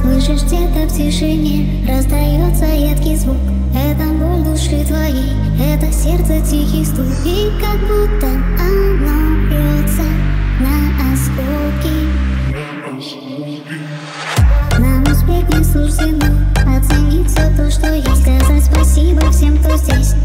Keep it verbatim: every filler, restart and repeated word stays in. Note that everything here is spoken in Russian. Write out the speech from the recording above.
Слышишь, где-то в тишине раздается едкий звук. Это боль души твоей, это сердце тихий стук. И как будто оно бьется на осколки. Нам успех не суждено, оценить все то, что есть. Сказать спасибо всем, кто здесь.